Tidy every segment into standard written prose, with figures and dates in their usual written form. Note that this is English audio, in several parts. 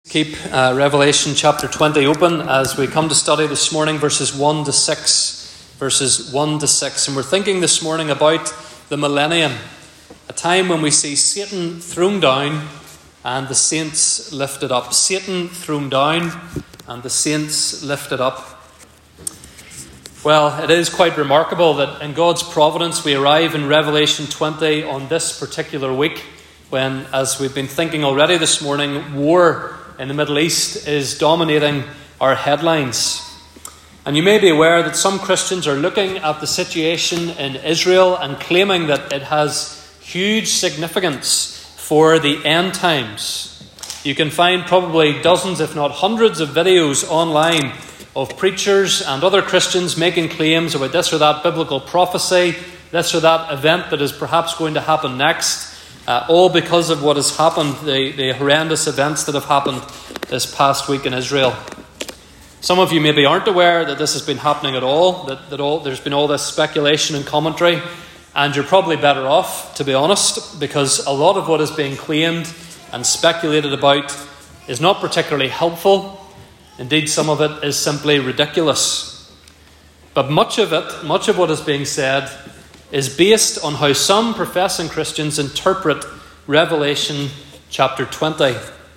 Keep Revelation chapter 20 open as we come to study this morning verses 1 to 6. Verses 1 to 6. And we're thinking this morning about the millennium, a time when we see Satan thrown down and the saints lifted up. Satan thrown down and the saints lifted up. Well, it is quite remarkable that in God's providence we arrive in Revelation 20 on this particular week when, as we've been thinking already this morning, war in the Middle East is dominating our headlines. And you may be aware that some Christians are looking at the situation in Israel and claiming that it has huge significance for the end times. You can find probably dozens, if not hundreds, of videos online of preachers and other Christians making claims about this or that biblical prophecy, this or that event that is perhaps going to happen next. All because of what has happened, the horrendous events that have happened this past week in Israel. Some of you maybe aren't aware that this has been happening at all, there's been all this speculation and commentary, and you're probably better off, to be honest, because a lot of what is being claimed and speculated about is not particularly helpful. Indeed, some of it is simply ridiculous. But much of what is being said is based on how some professing Christians interpret Revelation chapter 20.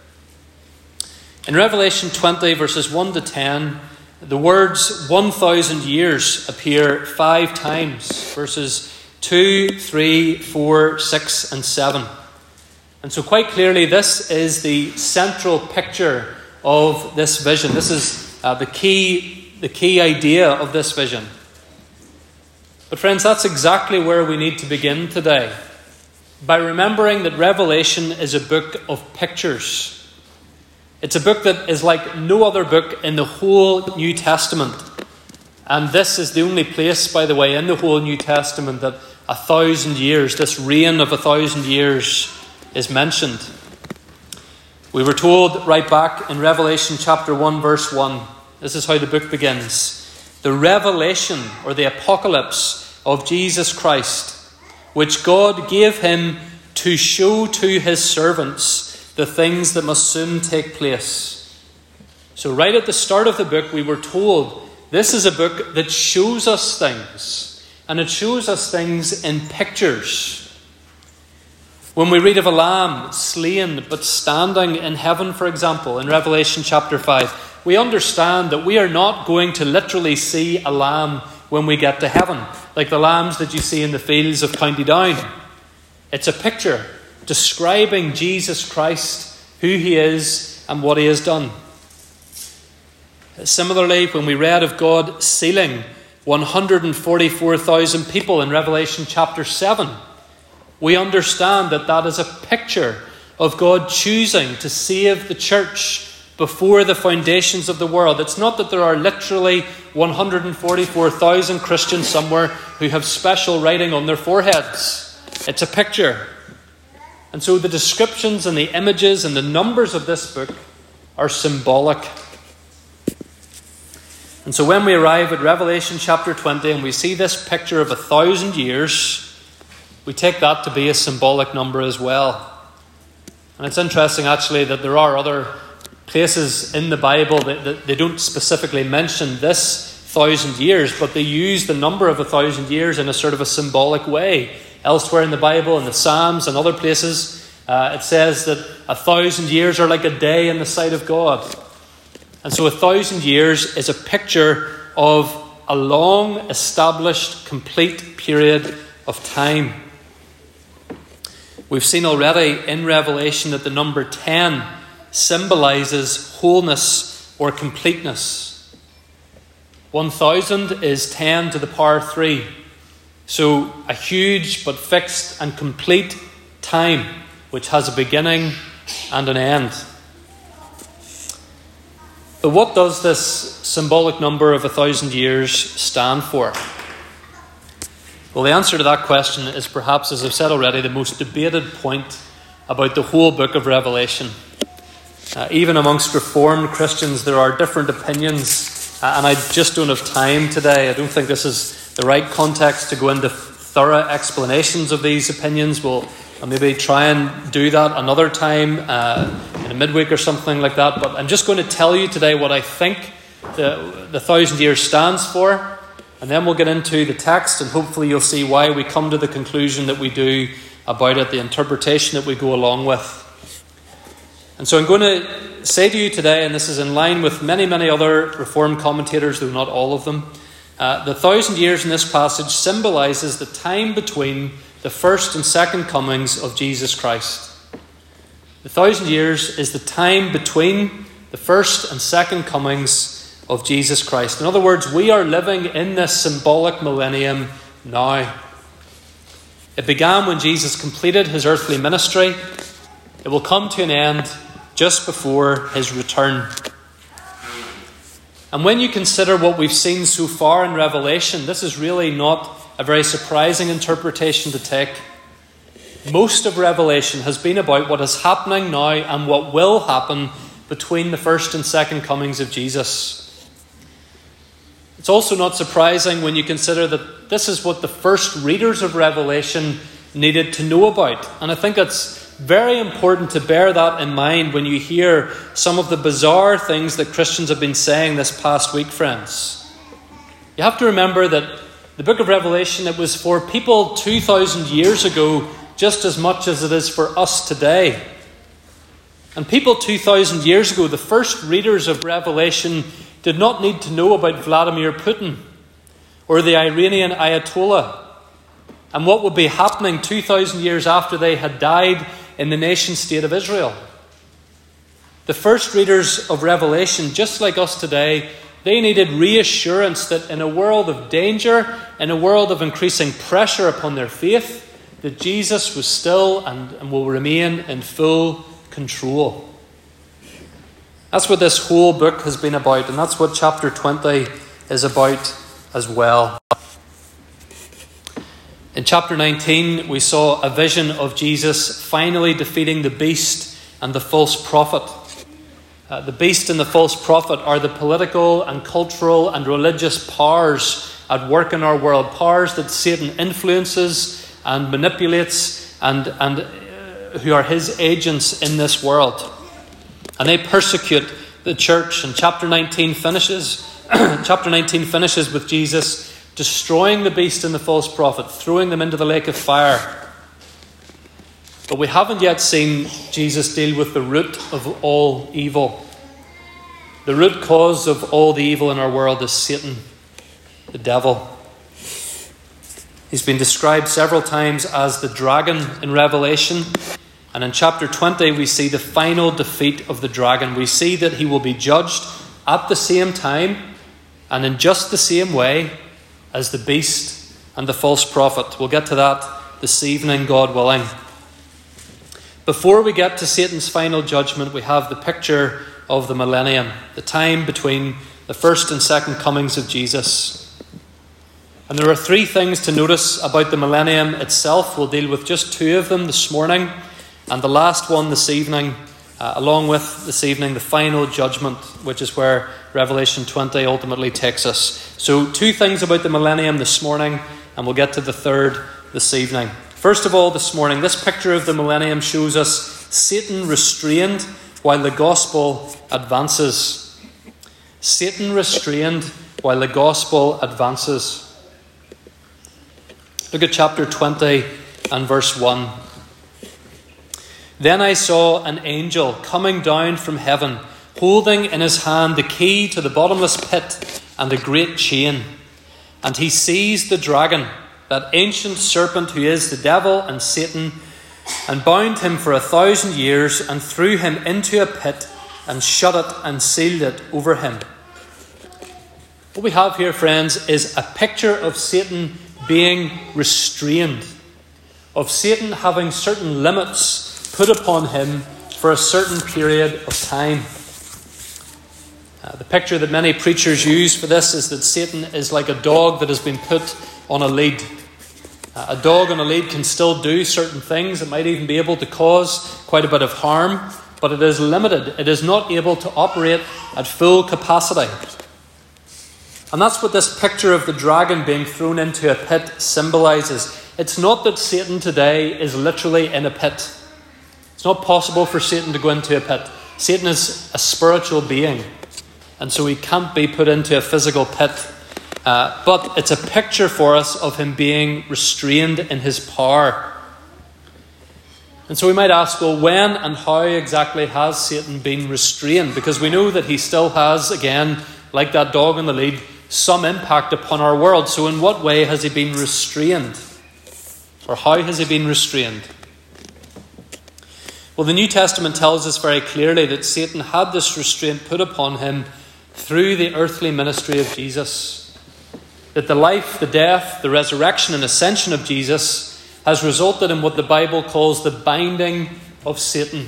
In Revelation 20, verses 1 to 10, the words 1,000 years appear 5 times, verses 2, 3, 4, 6, and 7. And so quite clearly, this is the central picture of this vision. This is the key idea of this vision. But friends, that's exactly where we need to begin today, by remembering that Revelation is a book of pictures. It's a book that is like no other book in the whole New Testament. And this is the only place, by the way, in the whole New Testament that 1,000 years, this reign of 1,000 years, is mentioned. We were told right back in Revelation chapter 1, verse 1, this is how the book begins. The revelation, or the apocalypse, of Jesus Christ, which God gave him to show to his servants the things that must soon take place. So right at the start of the book, we were told this is a book that shows us things, and it shows us things in pictures. When we read of a lamb slain but standing in heaven, for example, in Revelation chapter 5, we understand that we are not going to literally see a lamb when we get to heaven, like the lambs that you see in the fields of County Down. It's a picture describing Jesus Christ, who he is and what he has done. Similarly, when we read of God sealing 144,000 people in Revelation chapter 7, we understand that that is a picture of God choosing to save the church before the foundations of the world. It's not that there are literally 144,000 Christians somewhere who have special writing on their foreheads. It's a picture. And so the descriptions and the images and the numbers of this book are symbolic. And so when we arrive at Revelation chapter 20 and we see this picture of 1,000 years, we take that to be a symbolic number as well. And it's interesting actually that there are other places in the Bible that they don't specifically mention this 1,000 years, but they use the number of 1,000 years in a sort of a symbolic way. Elsewhere in the Bible, in the Psalms and other places, it says that 1,000 years are like a day in the sight of God. And so 1,000 years is a picture of a long established, complete period of time. We've seen already in Revelation that the number 10 symbolizes wholeness or completeness. 1,000 is 10 to the power 3. So a huge but fixed and complete time which has a beginning and an end. But what does this symbolic number of 1,000 years stand for? Well, the answer to that question is perhaps, as I've said already, the most debated point about the whole book of Revelation. Even amongst Reformed Christians, there are different opinions, and I just don't have time today. I don't think this is the right context to go into thorough explanations of these opinions. We'll I'll maybe try and do that another time in a midweek or something like that. But I'm just going to tell you today what I think the 1,000 years stands for. And then we'll get into the text, and hopefully you'll see why we come to the conclusion that we do about it, the interpretation that we go along with. And so I'm going to say to you today, and this is in line with many, many other Reformed commentators, though not all of them, the 1,000 years in this passage symbolises the time between the first and second comings of Jesus Christ. The 1,000 years is the time between the first and second comings of Jesus Christ. In other words, we are living in this symbolic millennium now. It began when Jesus completed his earthly ministry. It will come to an end just before his return. And when you consider what we've seen so far in Revelation, this is really not a very surprising interpretation to take. Most of Revelation has been about what is happening now and what will happen between the first and second comings of Jesus. It's also not surprising when you consider that this is what the first readers of Revelation needed to know about. And I think it's very important to bear that in mind when you hear some of the bizarre things that Christians have been saying this past week, friends. You have to remember that the book of Revelation, it was for people 2,000 years ago just as much as it is for us today. And people 2,000 years ago, the first readers of Revelation, did not need to know about Vladimir Putin or the Iranian Ayatollah and what would be happening 2,000 years after they had died in the nation-state of Israel. The first readers of Revelation, just like us today, they needed reassurance that in a world of danger, in a world of increasing pressure upon their faith, that Jesus was still and will remain in full control. That's what this whole book has been about, and that's what chapter 20 is about as well. In chapter 19, we saw a vision of Jesus finally defeating the beast and the false prophet. The beast and the false prophet are the political and cultural and religious powers at work in our world, powers that Satan influences and manipulates and who are his agents in this world. And they persecute the church. And chapter 19 finishes with Jesus destroying the beast and the false prophet, throwing them into the lake of fire. But we haven't yet seen Jesus deal with the root of all evil. The root cause of all the evil in our world is Satan, the devil. He's been described several times as the dragon in Revelation. And in chapter 20, we see the final defeat of the dragon. We see that he will be judged at the same time and in just the same way as the beast and the false prophet. We'll get to that this evening, God willing. Before we get to Satan's final judgment, we have the picture of the millennium, the time between the first and second comings of Jesus. And there are three things to notice about the millennium itself. We'll deal with just two of them this morning, and the last one this evening, along with this evening, the final judgment, which is where Revelation 20 ultimately takes us. So two things about the millennium this morning, and we'll get to the third this evening. First of all, this morning, this picture of the millennium shows us Satan restrained while the gospel advances. Satan restrained while the gospel advances. Look at chapter 20 and verse 1. Then I saw an angel coming down from heaven, holding in his hand the key to the bottomless pit and a great chain. And he seized the dragon, that ancient serpent who is the devil and Satan, and bound him for 1,000 years, and threw him into a pit, and shut it and sealed it over him. What we have here, friends, is a picture of Satan being restrained, of Satan having certain limits put upon him for a certain period of time. The picture that many preachers use for this is that Satan is like a dog that has been put on a lead. A dog on a lead can still do certain things. It might even be able to cause quite a bit of harm, but it is limited. It is not able to operate at full capacity. And that's what this picture of the dragon being thrown into a pit symbolises. It's not that Satan today is literally in a pit. It's not possible for Satan to go into a pit. Satan is a spiritual being, and so he can't be put into a physical pit. But it's a picture for us of him being restrained in his power. And so we might ask, well, when and how exactly has Satan been restrained? Because we know that he still has, again, like that dog on the lead, some impact upon our world. So in what way has he been restrained? Or how has he been restrained? Well, the New Testament tells us very clearly that Satan had this restraint put upon him through the earthly ministry of Jesus. That the life, the death, the resurrection and ascension of Jesus has resulted in what the Bible calls the binding of Satan.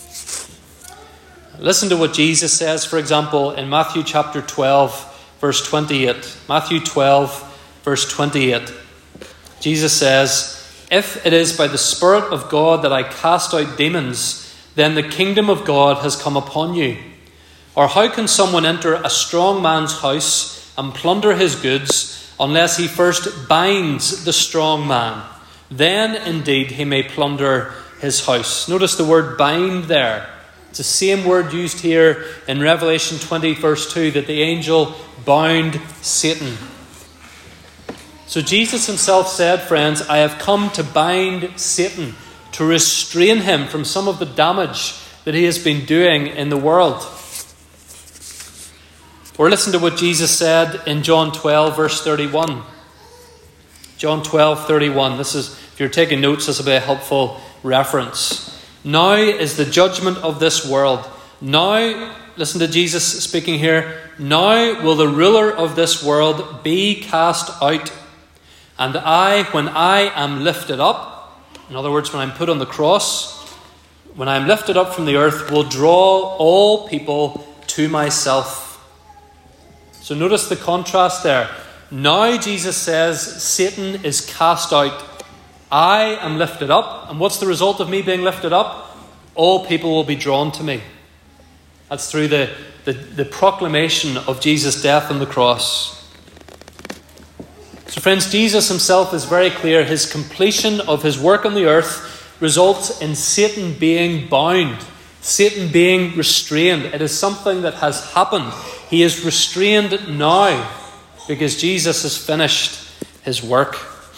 Listen to what Jesus says, for example, in Matthew chapter 12, verse 28. Matthew 12, verse 28. Jesus says, "If it is by the Spirit of God that I cast out demons, then the kingdom of God has come upon you. Or how can someone enter a strong man's house and plunder his goods unless he first binds the strong man? Then indeed he may plunder his house." Notice the word bind there. It's the same word used here in Revelation 20 verse 2, that the angel bound Satan. So Jesus himself said, friends, "I have come to bind Satan," to restrain him from some of the damage that he has been doing in the world. Or listen to what Jesus said in John 12 verse 31. John 12:31. This is, if you're taking notes, this will be a helpful reference. "Now is the judgment of this world. Now," listen to Jesus speaking here, "now will the ruler of this world be cast out. And I, when I am lifted up," in other words, when I'm put on the cross, "when I am lifted up from the earth, will draw all people to myself." So notice the contrast there. Now Jesus says Satan is cast out. I am lifted up. And what's the result of me being lifted up? All people will be drawn to me. That's through the proclamation of Jesus' death on the cross. So friends, Jesus himself is very clear. His completion of his work on the earth results in Satan being bound, Satan being restrained. It is something that has happened. He is restrained now because Jesus has finished his work.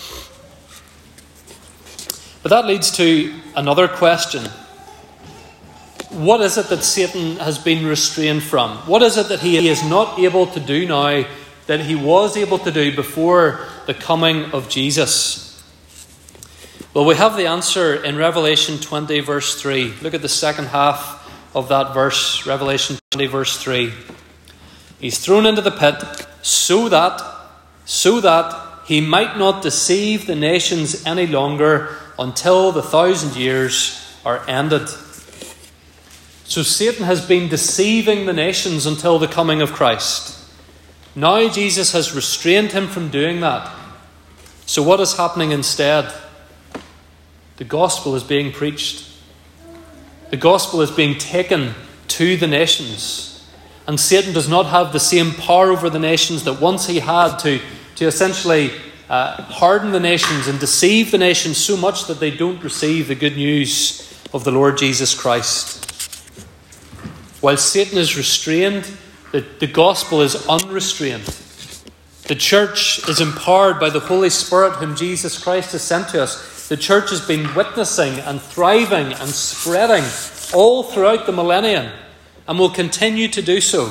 But that leads to another question. What is it that Satan has been restrained from? What is it that he is not able to do now that he was able to do before the coming of Jesus? Well, we have the answer in Revelation 20 verse 3. Look at the second half of that verse, Revelation 20 verse 3. "He's thrown into the pit so that he might not deceive the nations any longer until the 1,000 years are ended." So Satan has been deceiving the nations until the coming of Christ. Now Jesus has restrained him from doing that. So what is happening instead? The gospel is being preached. The gospel is being taken to the nations. And Satan does not have the same power over the nations that once he had to essentially harden the nations and deceive the nations so much that they don't receive the good news of the Lord Jesus Christ. While Satan is restrained, the gospel is unrestrained. The church is empowered by the Holy Spirit whom Jesus Christ has sent to us. The church has been witnessing and thriving and spreading all throughout the millennium and will continue to do so.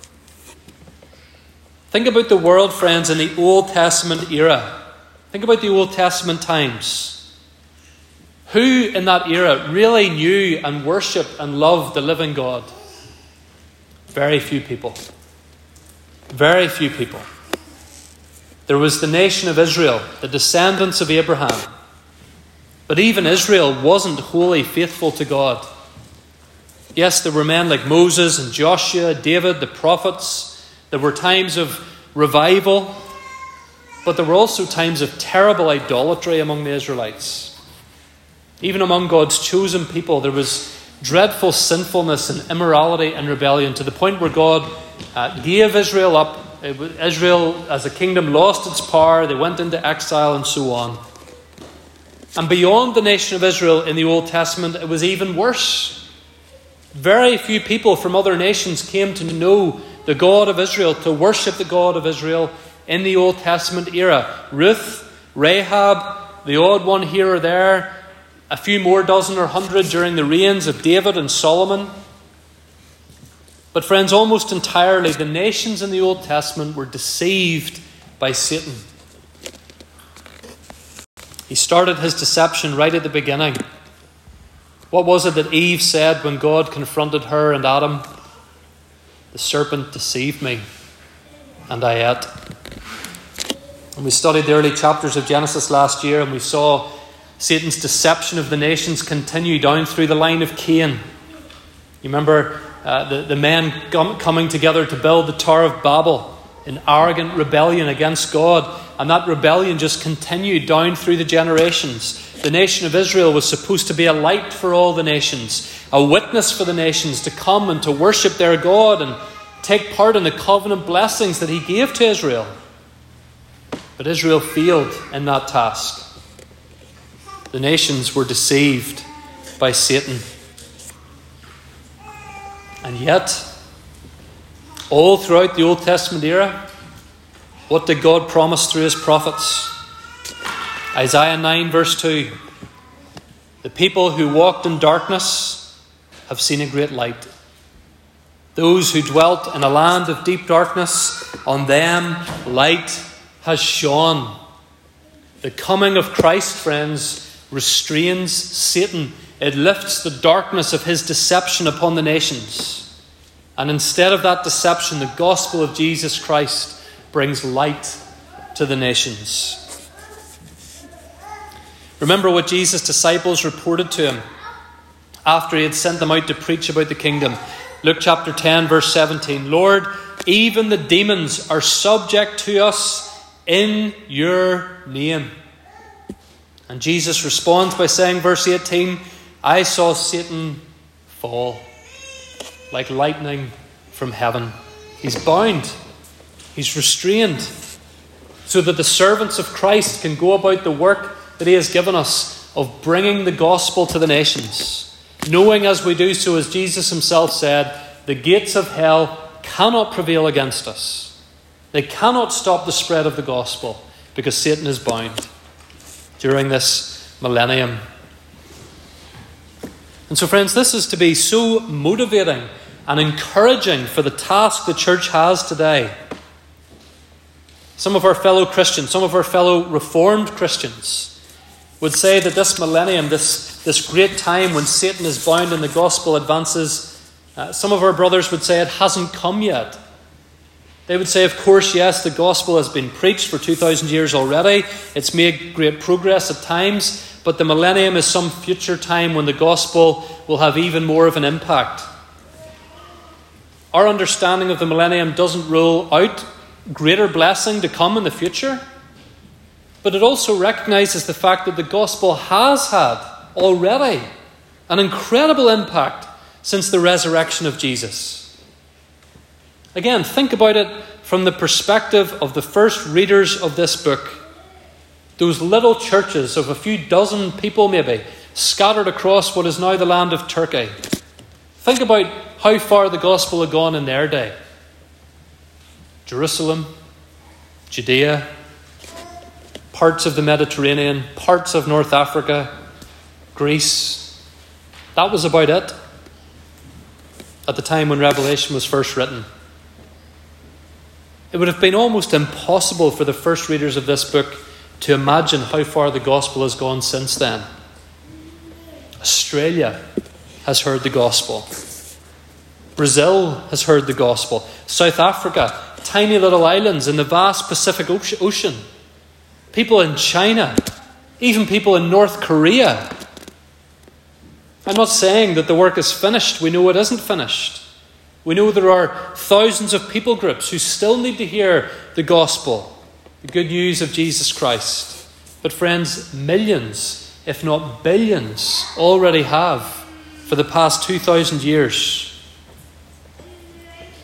Think about the world, friends, in the Old Testament era. Think about the Old Testament times. Who in that era really knew and worshipped and loved the living God? Very few people. Very few people. There was the nation of Israel, the descendants of Abraham. But even Israel wasn't wholly faithful to God. Yes, there were men like Moses and Joshua, David, the prophets. There were times of revival, but there were also times of terrible idolatry among the Israelites. Even among God's chosen people, there was dreadful sinfulness and immorality and rebellion to the point where God gave Israel up Israel as a kingdom lost its power. They went into exile and so on. And beyond the nation of Israel in the Old Testament, it was even worse. Very few people from other nations came to know the God of Israel, to worship the God of Israel in the Old Testament era. Ruth, Rahab, the odd one here or there, a few more dozen or hundred during the reigns of David and Solomon. But friends, almost entirely the nations in the Old Testament were deceived by Satan. He started his deception right at the beginning. What was it that Eve said when God confronted her and Adam? The serpent deceived me, and I ate. And we studied the early chapters of Genesis last year, and we saw Satan's deception of the nations continue down through the line of Cain. You remember the men coming together to build the Tower of Babel in arrogant rebellion against God. And that rebellion just continued down through the generations. The nation of Israel was supposed to be a light for all the nations, a witness for the nations to come and to worship their God and take part in the covenant blessings that he gave to Israel. But Israel failed in that task. The nations were deceived by Satan. And yet, all throughout the Old Testament era, what did God promise through his prophets? Isaiah 9 verse 2. The people who walked in darkness have seen a great light. Those who dwelt in a land of deep darkness, on them light has shone. The coming of Christ, friends, restrains Satan. It lifts the darkness of his deception upon the nations. And instead of that deception, the gospel of Jesus Christ brings light to the nations. Remember what Jesus' disciples reported to him after he had sent them out to preach about the kingdom. Luke chapter 10 verse 17. Lord, even the demons are subject to us in your name. And Jesus responds by saying, verse 18, I saw Satan fall like lightning from heaven. He's bound. He's restrained so that the servants of Christ can go about the work that he has given us of bringing the gospel to the nations. Knowing as we do so, as Jesus himself said, the gates of hell cannot prevail against us. They cannot stop the spread of the gospel because Satan is bound during this millennium. And so, friends, this is to be so motivating and encouraging for the task the church has today. Some of our fellow Christians, some of our fellow Reformed Christians would say that this millennium, this great time when Satan is bound and the gospel advances, some of our brothers would say it hasn't come yet. They would say, of course, yes, the gospel has been preached for 2,000 years already. It's made great progress at times, but the millennium is some future time when the gospel will have even more of an impact. Our understanding of the millennium doesn't rule out greater blessing to come in the future, but it also recognizes the fact that the gospel has had already an incredible impact since the resurrection of Jesus. Again, think about it from the perspective of the first readers of this book. Those little churches of a few dozen people maybe, scattered across what is now the land of Turkey. Think about how far the gospel had gone in their day. Jerusalem, Judea, parts of the Mediterranean, parts of North Africa, Greece. That was about it at the time when Revelation was first written. It would have been almost impossible for the first readers of this book to imagine how far the gospel has gone since then. Australia has heard the gospel. Brazil has heard the gospel. South Africa, tiny little islands in the vast Pacific Ocean. People in China, even people in North Korea. I'm not saying that the work is finished. We know it isn't finished. We know there are thousands of people groups who still need to hear the gospel, the good news of Jesus Christ. But friends, millions, if not billions, already have for the past 2,000 years.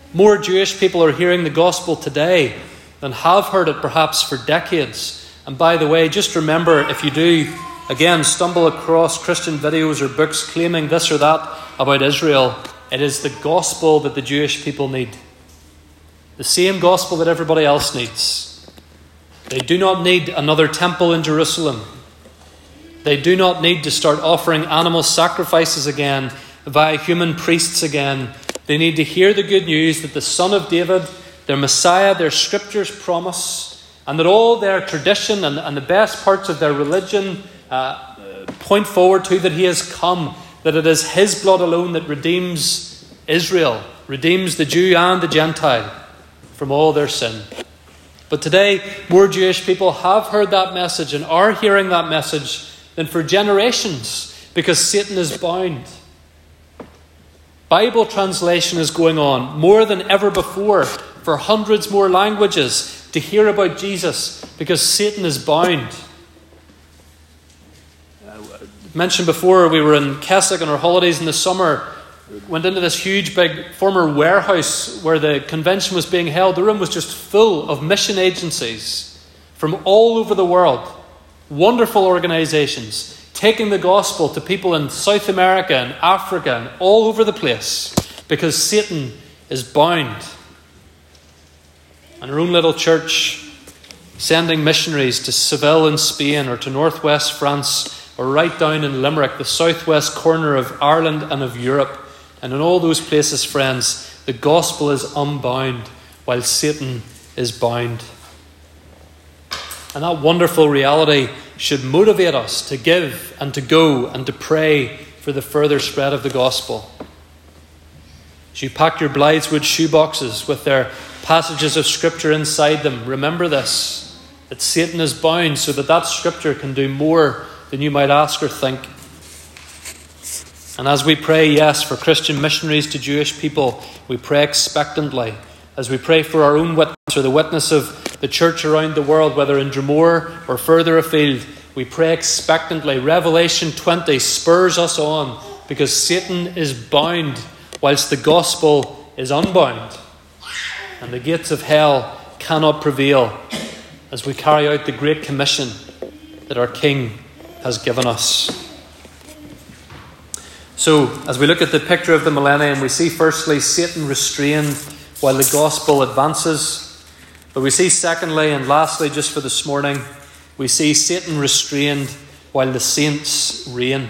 More Jewish people are hearing the gospel today than have heard it perhaps for decades. And by the way, just remember, if you do, again, stumble across Christian videos or books claiming this or that about Israel, it is the gospel that the Jewish people need. The same gospel that everybody else needs. They do not need another temple in Jerusalem. They do not need to start offering animal sacrifices again via human priests again. They need to hear the good news that the Son of David, their Messiah, their scriptures promise, and that all their tradition and the best parts of their religion point forward to that he has come, that it is his blood alone that redeems Israel, redeems the Jew and the Gentile from all their sin. But today, more Jewish people have heard that message and are hearing that message than for generations, because Satan is bound. Bible translation is going on more than ever before for hundreds more languages to hear about Jesus, because Satan is bound. Mentioned before, we were in Keswick on our holidays in the summer. Went into this huge big former warehouse where the convention was being held. The room was just full of mission agencies from all over the world. Wonderful organizations taking the gospel to people in South America and Africa and all over the place, because Satan is bound. And our own little church sending missionaries to Seville in Spain, or to northwest France, or right down in Limerick, the southwest corner of Ireland and of Europe. And in all those places, friends, the gospel is unbound while Satan is bound. And that wonderful reality should motivate us to give and to go and to pray for the further spread of the gospel. As you pack your Blytheswood shoeboxes with their passages of Scripture inside them, remember this, that Satan is bound so that Scripture can do more than you might ask or think. And as we pray, yes, for Christian missionaries to Jewish people, we pray expectantly. As we pray for our own witness, or the witness of the church around the world, whether in Dromore or further afield, we pray expectantly. Revelation 20 spurs us on, because Satan is bound whilst the gospel is unbound. And the gates of hell cannot prevail as we carry out the great commission that our King has given us. So, as we look at the picture of the millennium, we see firstly Satan restrained while the gospel advances. But we see secondly and lastly, just for this morning, we see Satan restrained while the saints reign.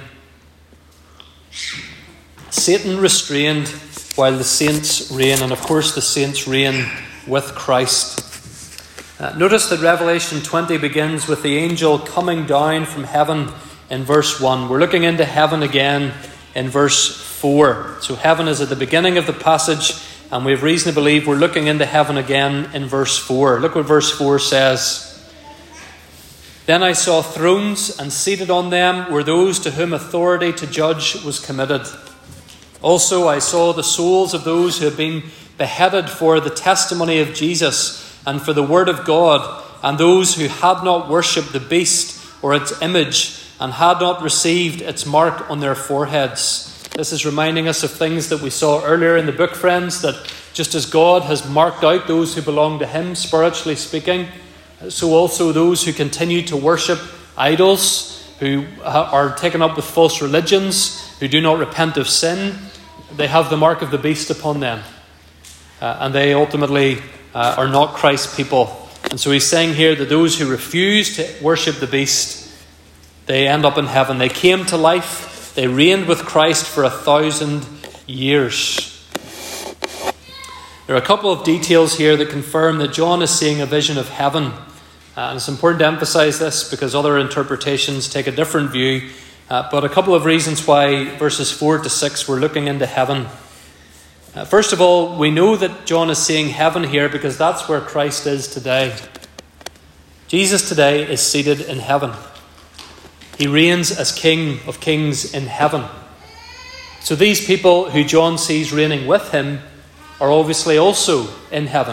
Satan restrained while the saints reign. And of course the saints reign with Christ. Notice that Revelation 20 begins with the angel coming down from heaven in verse 1. We're looking into heaven again in verse 4. So heaven is at the beginning of the passage, and we have reason to believe we're looking into heaven again in verse 4. Look what verse 4 says. Then I saw thrones, and seated on them were those to whom authority to judge was committed. Also I saw the souls of those who had been beheaded for the testimony of Jesus and for the word of God, and those who had not worshipped the beast or its image, and had not received its mark on their foreheads. This is reminding us of things that we saw earlier in the book, friends, that just as God has marked out those who belong to him, spiritually speaking, so also those who continue to worship idols, who are taken up with false religions, who do not repent of sin, they have the mark of the beast upon them. And they ultimately are not Christ's people. And so he's saying here that those who refuse to worship the beast, they end up in heaven. They came to life. They reigned with Christ for 1,000 years. There are a couple of details here that confirm that John is seeing a vision of heaven. And it's important to emphasize this because other interpretations take a different view. But a couple of reasons why verses 4 to 6 we're looking into heaven. First of all, we know that John is seeing heaven here because that's where Christ is today. Jesus today is seated in heaven. He reigns as King of Kings in heaven. So these people who John sees reigning with him are obviously also in heaven.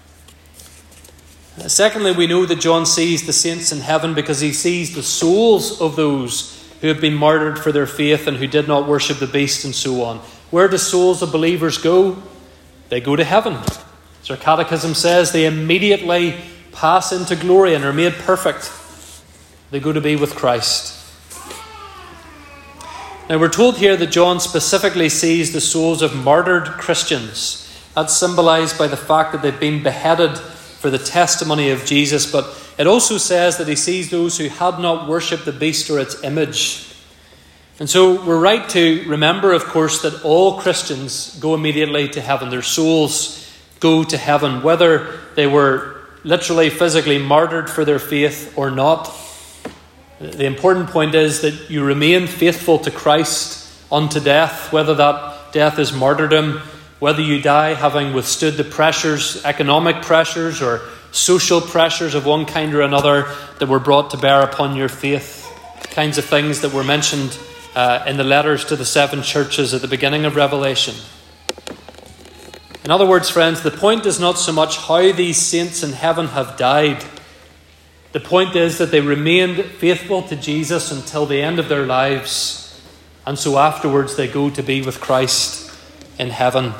Secondly, we know that John sees the saints in heaven because he sees the souls of those who have been martyred for their faith and who did not worship the beast and so on. Where do souls of believers go? they go to heaven. As our catechism says, they immediately pass into glory and are made perfect. They go to be with Christ. Now we're told here that John specifically sees the souls of martyred Christians. That's symbolised by the fact that they've been beheaded for the testimony of Jesus, but it also says that he sees those who had not worshipped the beast or its image. And so we're right to remember, of course, that all Christians go immediately to heaven. Their souls go to heaven, whether they were literally, physically martyred for their faith or not. The important point is that you remain faithful to Christ unto death, whether that death is martyrdom, whether you die having withstood the pressures, economic pressures or social pressures of one kind or another that were brought to bear upon your faith, kinds of things that were mentioned in the letters to the 7 churches at the beginning of Revelation. In other words, friends, the point is not so much how these saints in heaven have died. The point is that they remained faithful to Jesus until the end of their lives, and so afterwards they go to be with Christ in heaven.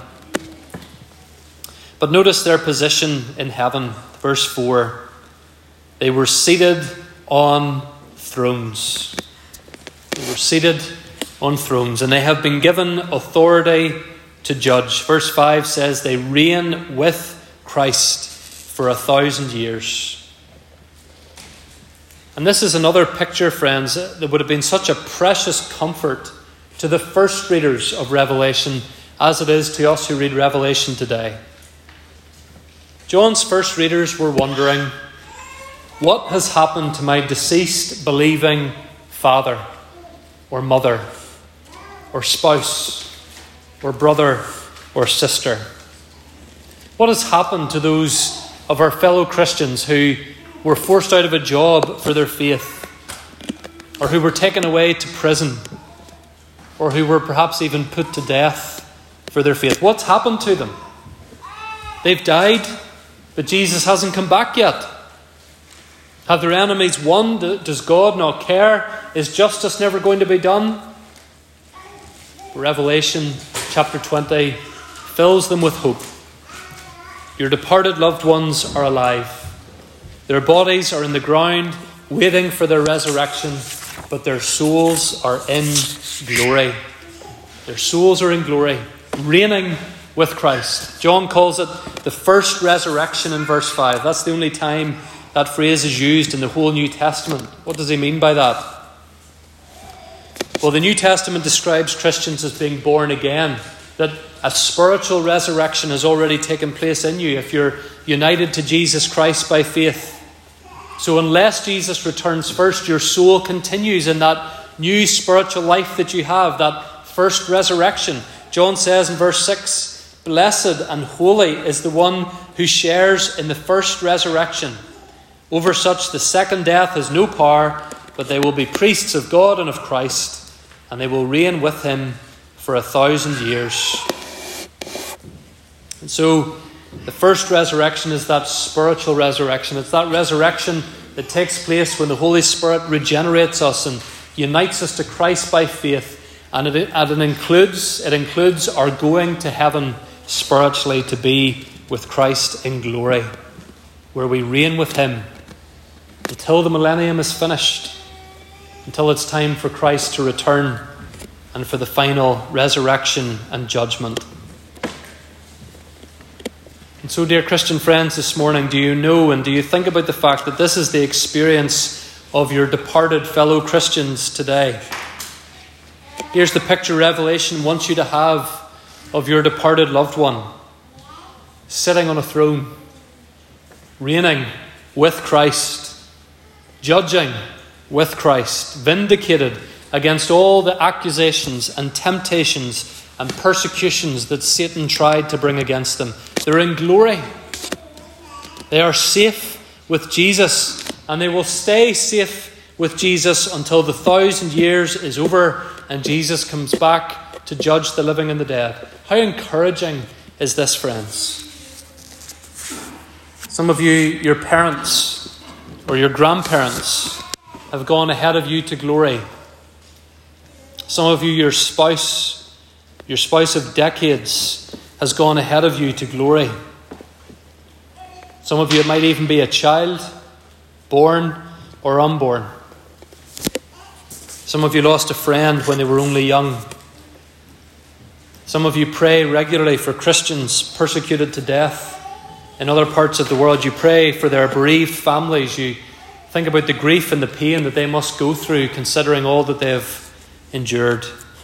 But notice their position in heaven. Verse 4. They were seated on thrones. They were seated on thrones, and they have been given authority to judge. Verse 5 says they reign with Christ for 1,000 years. And this is another picture, friends, that would have been such a precious comfort to the first readers of Revelation as it is to us who read Revelation today. John's first readers were wondering, what has happened to my deceased believing father or mother or spouse or brother or sister? What has happened to those of our fellow Christians who were forced out of a job for their faith, or who were taken away to prison, or who were perhaps even put to death for their faith? What's happened to them? They've died, but Jesus hasn't come back yet. Have their enemies won? Does God not care? Is justice never going to be done? Revelation chapter 20 fills them with hope. Your departed loved ones are alive. Their bodies are in the ground, waiting for their resurrection, but their souls are in glory. Their souls are in glory, reigning with Christ. John calls it the first resurrection in verse 5. That's the only time that phrase is used in the whole New Testament. What does he mean by that? Well, the New Testament describes Christians as being born again, that a spiritual resurrection has already taken place in you if you're united to Jesus Christ by faith. So unless Jesus returns first, your soul continues in that new spiritual life that you have, that first resurrection. John says in verse 6, blessed and holy is the one who shares in the first resurrection. Over such the second death has no power, but they will be priests of God and of Christ, and they will reign with him for 1,000 years. And so the first resurrection is that spiritual resurrection. It's that resurrection that takes place when the Holy Spirit regenerates us and unites us to Christ by faith. And it includes our going to heaven spiritually to be with Christ in glory, where we reign with him until the millennium is finished, until it's time for Christ to return and for the final resurrection and judgment. And so, dear Christian friends, this morning, do you know and do you think about the fact that this is the experience of your departed fellow Christians today? Here's the picture Revelation wants you to have of your departed loved one, sitting on a throne, reigning with Christ, judging with Christ, vindicated against all the accusations and temptations and persecutions that Satan tried to bring against them. They're in glory. They are safe with Jesus, and they will stay safe with Jesus until the 1,000 years is over and Jesus comes back to judge the living and the dead. How encouraging is this, friends? Some of you, your parents or your grandparents, have gone ahead of you to glory. Some of you, your spouse of decades, has gone ahead of you to glory. Some of you, it might even be a child, born or unborn. Some of you lost a friend when they were only young. Some of you pray regularly for Christians persecuted to death in other parts of the world. You pray for their bereaved families. You think about the grief and the pain that they must go through, considering all that they have endured.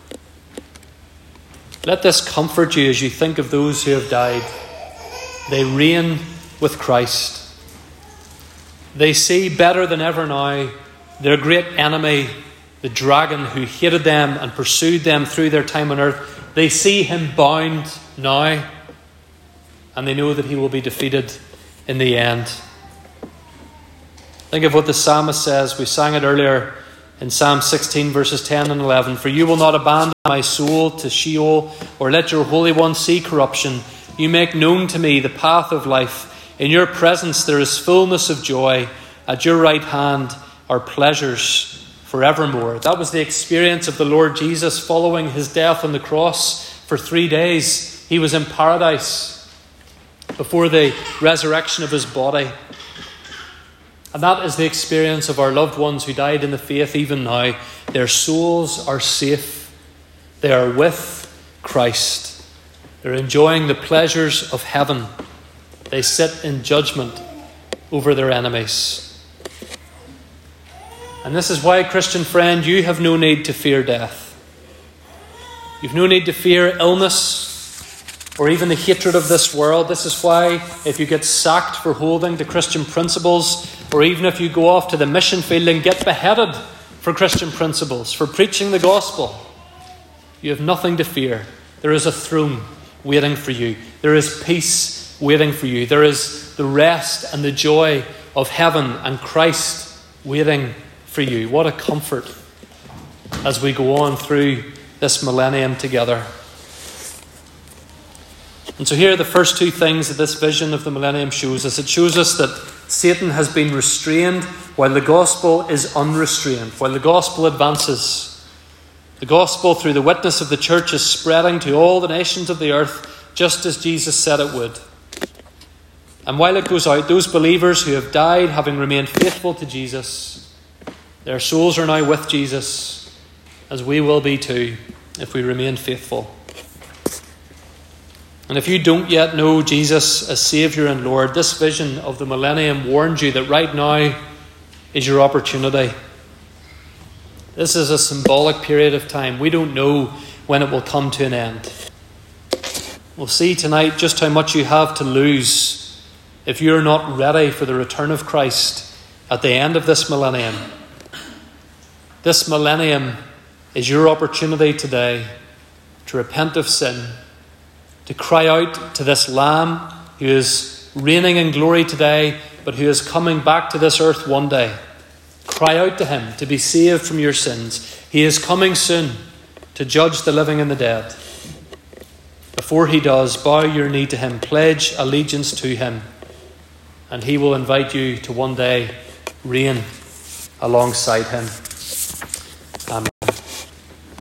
Let this comfort you as you think of those who have died. They reign with Christ. They see better than ever now their great enemy, the dragon who hated them and pursued them through their time on earth. They see him bound now, and they know that he will be defeated in the end. Think of what the psalmist says. We sang it earlier in Psalm 16, verses 10 and 11. For you will not abandon my soul to Sheol, or let your Holy One see corruption. You make known to me the path of life. In your presence there is fullness of joy. At your right hand are pleasures forevermore. That was the experience of the Lord Jesus following his death on the cross. For 3 days he was in paradise before the resurrection of his body. And that is the experience of our loved ones who died in the faith even now. Their souls are safe. They are with Christ. They're enjoying the pleasures of heaven. They sit in judgment over their enemies. And this is why, Christian friend, you have no need to fear death. You've no need to fear illness or even the hatred of this world. This is why, if you get sacked for holding to Christian principles, or even if you go off to the mission field and get beheaded for Christian principles, for preaching the gospel, you have nothing to fear. There is a throne waiting for you. There is peace waiting for you. There is the rest and the joy of heaven and Christ waiting for you. What a comfort as we go on through this millennium together. And so here are the first two things that this vision of the millennium shows us. It shows us that Satan has been restrained while the gospel is unrestrained, while the gospel advances. The gospel, through the witness of the church, is spreading to all the nations of the earth, just as Jesus said it would. And while it goes out, those believers who have died, having remained faithful to Jesus, their souls are now with Jesus, as we will be too, if we remain faithful. And if you don't yet know Jesus as Saviour and Lord, this vision of the millennium warns you that right now is your opportunity. This is a symbolic period of time. We don't know when it will come to an end. We'll see tonight just how much you have to lose if you're not ready for the return of Christ at the end of this millennium. This millennium is your opportunity today to repent of sin, to cry out to this Lamb who is reigning in glory today, but who is coming back to this earth one day. Cry out to him to be saved from your sins. He is coming soon to judge the living and the dead. Before he does, bow your knee to him, pledge allegiance to him, and he will invite you to one day reign alongside him.